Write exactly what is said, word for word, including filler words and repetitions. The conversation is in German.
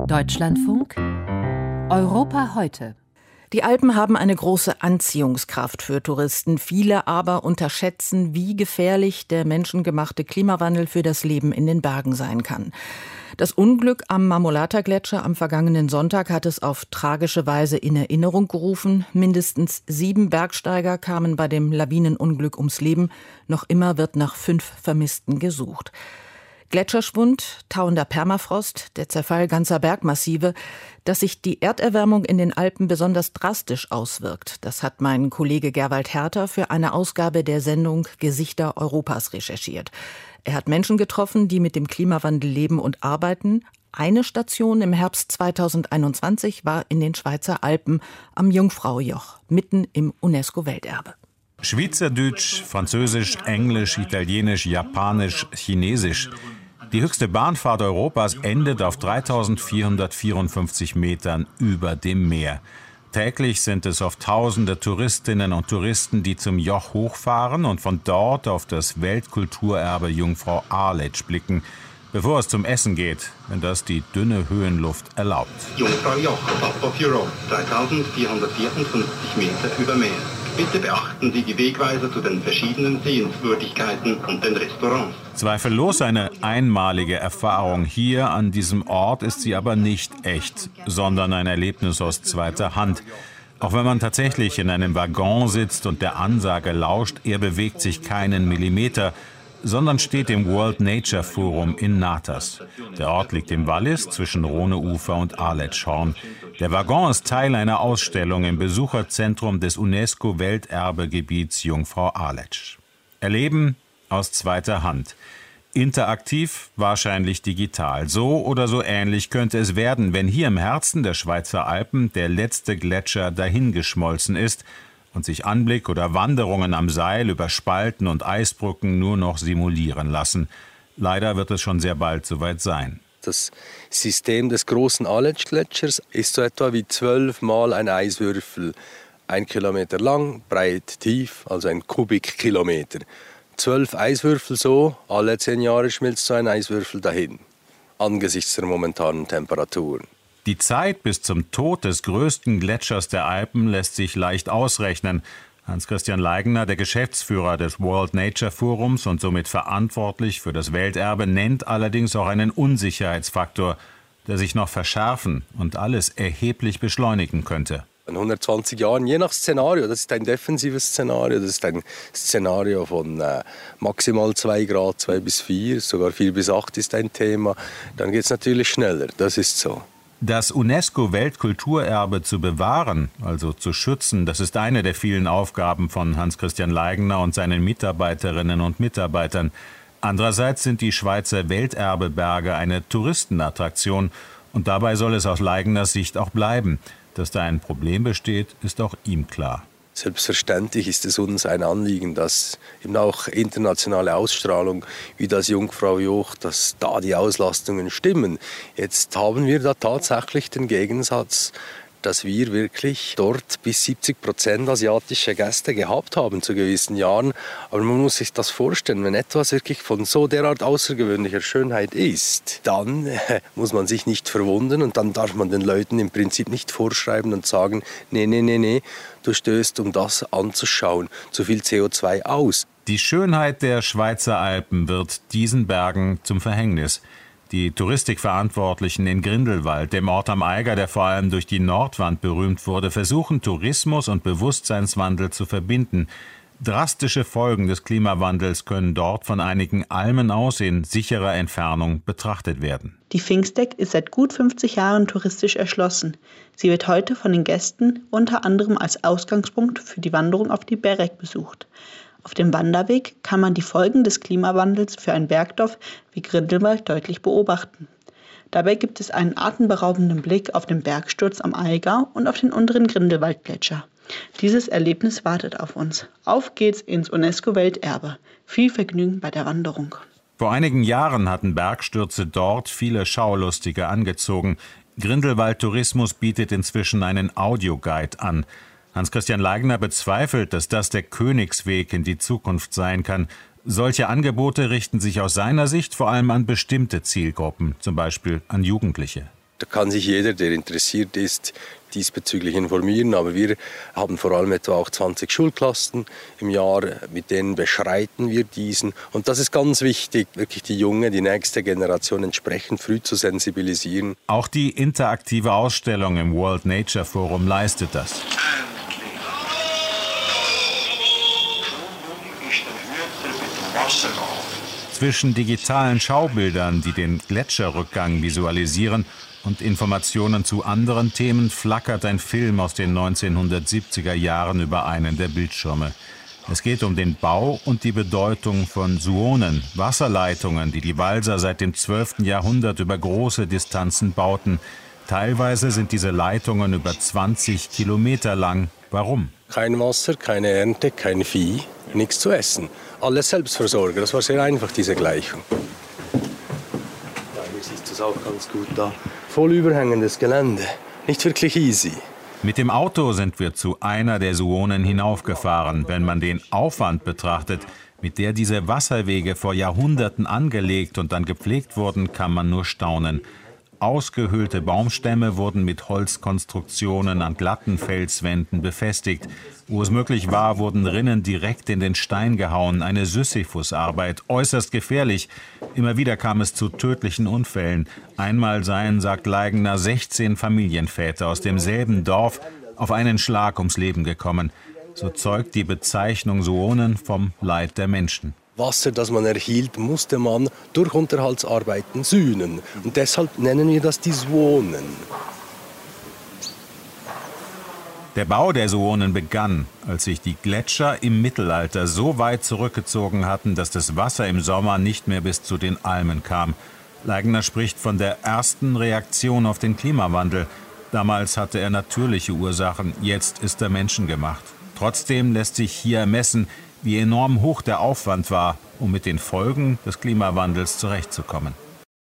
Deutschlandfunk Europa heute. Die Alpen haben eine große Anziehungskraft für Touristen. Viele aber unterschätzen, wie gefährlich der menschengemachte Klimawandel für das Leben in den Bergen sein kann. Das Unglück am Marmolata-Gletscher am vergangenen Sonntag hat es auf tragische Weise in Erinnerung gerufen. Mindestens sieben Bergsteiger kamen bei dem Lawinenunglück ums Leben. Noch immer wird nach fünf Vermissten gesucht. Gletscherschwund, tauender Permafrost, der Zerfall ganzer Bergmassive, dass sich die Erderwärmung in den Alpen besonders drastisch auswirkt. Das hat mein Kollege Gerwald Herter für eine Ausgabe der Sendung Gesichter Europas recherchiert. Er hat Menschen getroffen, die mit dem Klimawandel leben und arbeiten. Eine Station im Herbst zweitausendeinundzwanzig war in den Schweizer Alpen am Jungfraujoch, mitten im UNESCO-Welterbe. Schweizerdeutsch, Französisch, Englisch, Italienisch, Japanisch, Chinesisch. Die höchste Bahnfahrt Europas endet auf dreitausendvierhundertvierundfünfzig Metern über dem Meer. Täglich sind es oft tausende Touristinnen und Touristen, die zum Joch hochfahren und von dort auf das Weltkulturerbe Jungfrau Aletsch blicken, bevor es zum Essen geht, wenn das die dünne Höhenluft erlaubt. Jungfraujoch, Top of Europe, dreitausendvierhundertvierundfünfzig Meter über Meer. Bitte beachten Sie die Wegweiser zu den verschiedenen Sehenswürdigkeiten und den Restaurants. Zweifellos eine einmalige Erfahrung. Hier an diesem Ort ist sie aber nicht echt, sondern ein Erlebnis aus zweiter Hand. Auch wenn man tatsächlich in einem Waggon sitzt und der Ansage lauscht, er bewegt sich keinen Millimeter, sondern steht im World Nature Forum in Natas. Der Ort liegt im Wallis zwischen Rhoneufer und Aletschhorn. Der Waggon ist Teil einer Ausstellung im Besucherzentrum des UNESCO-Welterbegebiets Jungfrau Aletsch. Erleben aus zweiter Hand. Interaktiv, wahrscheinlich digital. So oder so ähnlich könnte es werden, wenn hier im Herzen der Schweizer Alpen der letzte Gletscher dahingeschmolzen ist und sich Anblick oder Wanderungen am Seil über Spalten und Eisbrücken nur noch simulieren lassen. Leider wird es schon sehr bald soweit sein. Das System des großen Aletsch-Gletschers ist so etwa wie zwölfmal ein Eiswürfel. Ein Kilometer lang, breit, tief, also ein Kubikkilometer. Zwölf Eiswürfel so, alle zehn Jahre schmilzt so ein Eiswürfel dahin. Angesichts der momentanen Temperaturen. Die Zeit bis zum Tod des größten Gletschers der Alpen lässt sich leicht ausrechnen. Hans-Christian Leigner, der Geschäftsführer des World Nature Forums und somit verantwortlich für das Welterbe, nennt allerdings auch einen Unsicherheitsfaktor, der sich noch verschärfen und alles erheblich beschleunigen könnte. In hundertzwanzig Jahren, je nach Szenario, das ist ein defensives Szenario, das ist ein Szenario von äh, maximal zwei Grad, zwei bis vier, sogar vier bis acht ist ein Thema, dann geht es natürlich schneller, das ist so. Das UNESCO-Weltkulturerbe zu bewahren, also zu schützen, das ist eine der vielen Aufgaben von Hans-Christian Leigner und seinen Mitarbeiterinnen und Mitarbeitern. Andererseits sind die Schweizer Welterbeberge eine Touristenattraktion und dabei soll es aus Leigners Sicht auch bleiben. Dass da ein Problem besteht, ist auch ihm klar. Selbstverständlich ist es uns ein Anliegen, dass eben auch internationale Ausstrahlung wie das Jungfraujoch, dass da die Auslastungen stimmen. Jetzt haben wir da tatsächlich den Gegensatz, dass wir wirklich dort bis siebzig Prozent asiatische Gäste gehabt haben zu gewissen Jahren. Aber man muss sich das vorstellen, wenn etwas wirklich von so derart außergewöhnlicher Schönheit ist, dann äh, muss man sich nicht verwundern und dann darf man den Leuten im Prinzip nicht vorschreiben und sagen, nee, nee, nee, nee, du stößt, um das anzuschauen, zu viel C O zwei aus. Die Schönheit der Schweizer Alpen wird diesen Bergen zum Verhängnis. Die Touristikverantwortlichen in Grindelwald, dem Ort am Eiger, der vor allem durch die Nordwand berühmt wurde, versuchen Tourismus und Bewusstseinswandel zu verbinden. Drastische Folgen des Klimawandels können dort von einigen Almen aus in sicherer Entfernung betrachtet werden. Die Pfingsteck ist seit gut fünfzig Jahren touristisch erschlossen. Sie wird heute von den Gästen unter anderem als Ausgangspunkt für die Wanderung auf die Berek besucht. Auf dem Wanderweg kann man die Folgen des Klimawandels für ein Bergdorf wie Grindelwald deutlich beobachten. Dabei gibt es einen atemberaubenden Blick auf den Bergsturz am Eiger und auf den unteren Grindelwaldgletscher. Dieses Erlebnis wartet auf uns. Auf geht's ins UNESCO-Welterbe. Viel Vergnügen bei der Wanderung. Vor einigen Jahren hatten Bergstürze dort viele Schaulustige angezogen. Grindelwald Tourismus bietet inzwischen einen Audioguide an. Hans-Christian Leigner bezweifelt, dass das der Königsweg in die Zukunft sein kann. Solche Angebote richten sich aus seiner Sicht vor allem an bestimmte Zielgruppen, zum Beispiel an Jugendliche. Da kann sich jeder, der interessiert ist, diesbezüglich informieren. Aber wir haben vor allem etwa auch zwanzig Schulklassen im Jahr, mit denen beschreiten wir diesen. Und das ist ganz wichtig, wirklich die junge, die nächste Generation entsprechend früh zu sensibilisieren. Auch die interaktive Ausstellung im World Nature Forum leistet das. Zwischen digitalen Schaubildern, die den Gletscherrückgang visualisieren, und Informationen zu anderen Themen flackert ein Film aus den neunzehnhundertsiebziger Jahren über einen der Bildschirme. Es geht um den Bau und die Bedeutung von Suonen, Wasserleitungen, die die Walser seit dem zwölften Jahrhundert über große Distanzen bauten. Teilweise sind diese Leitungen über zwanzig Kilometer lang. Warum? Kein Wasser, keine Ernte, kein Vieh, nichts zu essen. Alles Selbstversorger, das war sehr einfach, diese Gleichung. Ja, hier siehst du es auch ganz gut da. Voll überhängendes Gelände, nicht wirklich easy. Mit dem Auto sind wir zu einer der Suonen hinaufgefahren. Wenn man den Aufwand betrachtet, mit der diese Wasserwege vor Jahrhunderten angelegt und dann gepflegt wurden, kann man nur staunen. Ausgehöhlte Baumstämme wurden mit Holzkonstruktionen an glatten Felswänden befestigt. Wo es möglich war, wurden Rinnen direkt in den Stein gehauen. Eine Sisyphusarbeit, äußerst gefährlich. Immer wieder kam es zu tödlichen Unfällen. Einmal seien, sagt Leigner, sechzehn Familienväter aus demselben Dorf auf einen Schlag ums Leben gekommen. So zeugt die Bezeichnung Suonen vom Leid der Menschen. Wasser, das man erhielt, musste man durch Unterhaltsarbeiten sühnen. Und deshalb nennen wir das die Suonen. Der Bau der Suonen begann, als sich die Gletscher im Mittelalter so weit zurückgezogen hatten, dass das Wasser im Sommer nicht mehr bis zu den Almen kam. Leigner spricht von der ersten Reaktion auf den Klimawandel. Damals hatte er natürliche Ursachen, jetzt ist er menschengemacht. Trotzdem lässt sich hier ermessen, wie enorm hoch der Aufwand war, um mit den Folgen des Klimawandels zurechtzukommen.